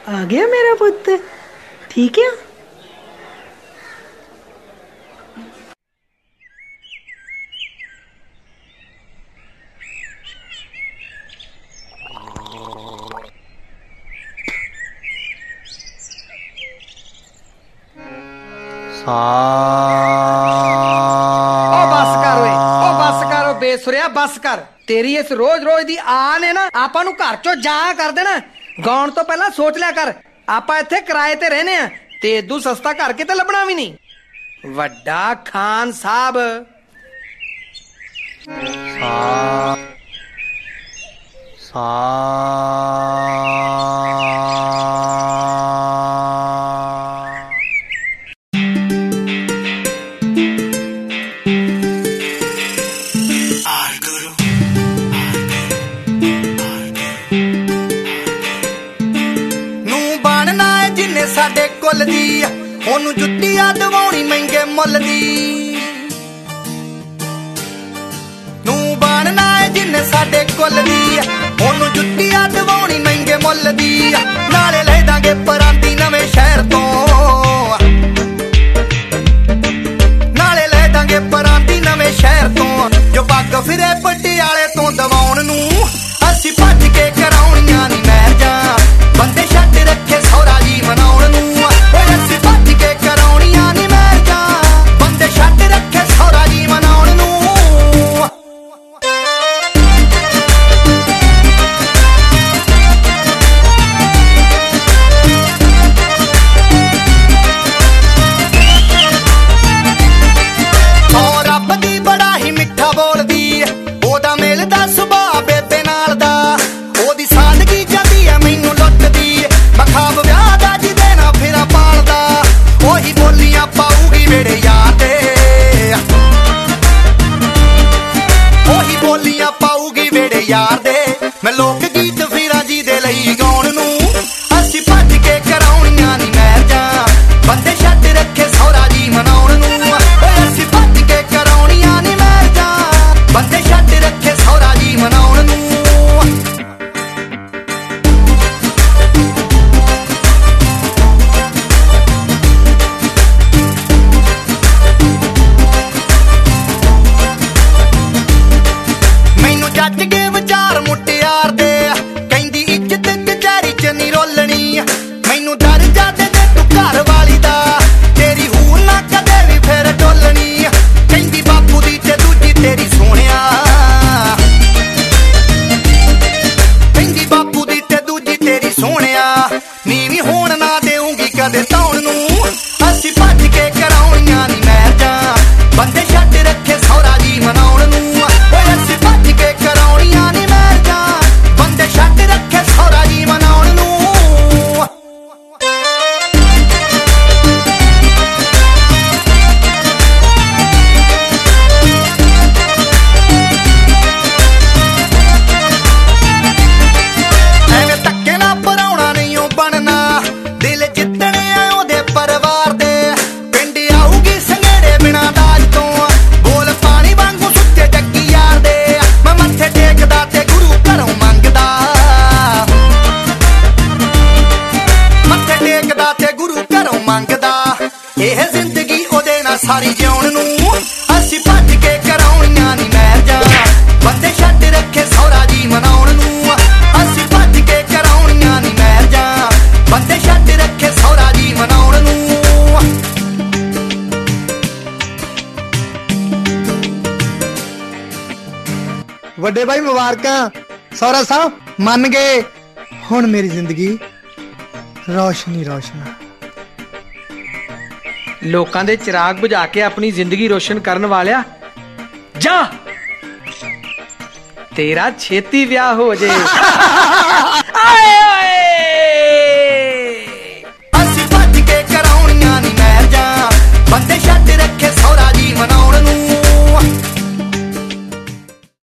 आ गया मेरा पुत्र, ठीक है। बेसुरिया बस कर। तेरी इस रोज रोज दी आन है ना आपां नू घर चों जा कर देना। गाउण तो पहला सोच लिया कर, आपां इत्थे किराए ते रहने आ ते इदू सस्ता घर किते लभना भी नहीं। वड्डा खान साहब साडे कुल दी ओनू जुत्तियां दवाउणी महंगे मुल दी। नू बनना है जिन्ने साडे कुल दी ओनू जुत्तियां दवाउणी महंगे मुल दी। नाले ले दांगे परांदी नवें शहर तो, नाले ले दांगे परांदी नवें शहर तो। जो पग फिरे पटियाले तो दवाउण नू असी भज के कराउणियां नी मैरजां। बंदे छड्ड रखे सौरा जी मनाउण नू असी भज के कराउणियां नी मैरजां। बंदे छड्ड रखे सौरा जी मनाउण नू। रब दी बड़ा ही मिठा बोलदी ओदा मिलदा सुभाऽ बेबे नाल दा। ओदी सादगी जदी है मैनू लुटदी बखाब विआह दा जिदे ना फिरा पालदा। ओही बोलियां पाऊगी मेरे यार दे, ओही बोलियां पाऊगी मेरे यार दे। मैं लोक गीत फिरा जी दे लई गाउण नू असी भज के कराउणियां नी मैरजां। बंदे छड्ड रखे सौरा जी मनाउण नू असी भज के कराउणियां नी मैरजां। बंदे छड्ड रखे सौरा जी मनाउण नू। जज के विचार मुटियार दे कहंदी इज्जत कचहरी च नी रोलनी। मैनू दर्जा दे दे तू घर वाली दा तेरी हूर ना कदे भी फिर डोलनी। कहंदी बापू दी ते दूजी तेरी सोहणिया, कहंदी बापू दी ते दूजी तेरी सोहणिया। नीवी होण ना देऊंगी कदे तौण नू असी भज के कराउणियां नी मैरजां। बंदे छड्ड रखे सौरा जी मनाउण नू असी भज के कराउणियां नी मैरजां। बंदे छड्ड रखे सौरा जी मनाउण नू। ਐਵੇਂ ਧੱਕੇ ਨਾ ਭਰਾਉਣਾ ਨਹੀਂ ਓ ਬਣਨਾ, ਦਿਲ ਜਿੱਤਣੇ ਆ ਉਹਦੇ ਪਰਿਵਾਰ ਦੇ। ਪਿੰਡ ਆਊਗੀ ਸੰਘੇੜੇ ਬਿਨਾਂ ਦਾਜ ਤੋਂ ਬੋਲ ਪਾਣੀ ਵਾਂਗੂ ਸੁੱਚੇ ਜੱਗੀ ਯਾਰ ਦੇ। ਮੈਂ ਮੱਥੇ ਟੇਕਦਾ ਤੇ ਗੁਰੂ ਘਰੋਂ ਮੰਗਦਾ, ਮੱਥੇ ਟੇਕਦਾ ਤੇ ਗੁਰੂ ਘਰੋਂ ਮੰਗਦਾ। ਇਹ ਜ਼ਿੰਦਗੀ ਉਹਦੇ ਨਾਲ ਸਾਰੀ ਜਿਉਣ ਨੂੰ ਅਸੀਂ ਭੱਜ ਕੇ ਕਰਾਉਣੀਆਂ ਨੀ ਮੈਰਜਾਂ। ਬੰਦੇ ਛੱਡ ਰੱਖੇ ਸੌਰਾ ਜੀ ਮਨਾਉਣ ਨੂੰ ਅਸੀਂ ਭੱਜ ਕੇ ਕਰਾਉਣੀਆਂ ਨੀ ਮੈਰਜਾਂ। ਬੰਦੇ ਛੱਡ ਰੱਖੇ ਸੌਰਾ ਜੀ ਮਨਾਉਣ ਨੂੰ। ਵੱਡੇ ਭਾਈ ਮੁਬਾਰਕਾਂ। ਸੌਰਾ ਸਾਹਿਬ ਮੰਨ ਗਏ, ਹੁਣ ਮੇਰੀ ਜ਼ਿੰਦਗੀ ਰੌਸ਼ਨੀ ਰੌਸ਼ਨ। ਲੋਕਾਂ ਦੇ ਚਿਰਾਗ ਬੁਝਾ ਕੇ ਆਪਣੀ ਜ਼ਿੰਦਗੀ ਰੋਸ਼ਨ ਕਰਨ ਵਾਲਿਆ ਜਾ, ਤੇਰਾ ਛੇਤੀ ਵਿਆਹ ਹੋ ਜੇ।